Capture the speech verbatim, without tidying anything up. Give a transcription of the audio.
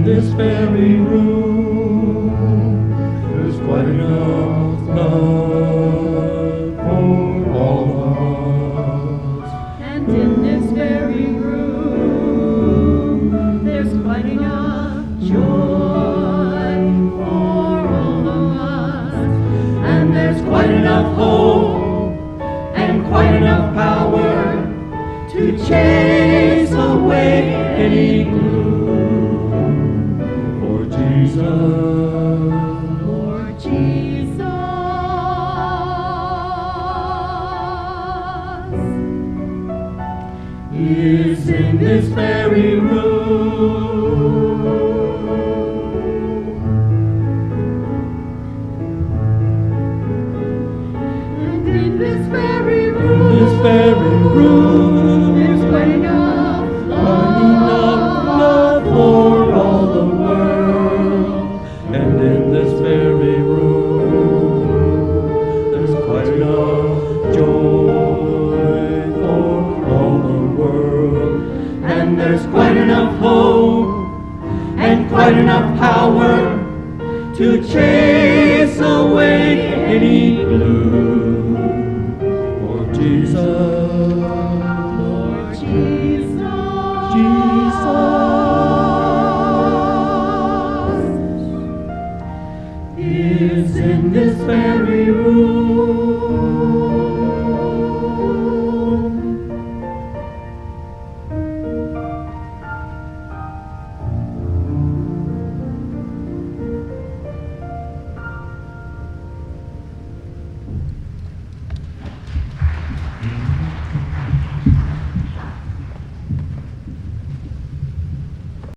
this very room, there's quite enough love for all of us. And in this very room, there's quite enough joy for all of us. And there's quite enough hope and quite enough power to chase away any gloom. For Jesus, For Jesus is in this very room. And in this very room, This very room, there's quite enough quite enough love for all the world. And in this very room, there's quite enough joy for all the world. And there's quite enough hope and quite enough power to chase away any gloom.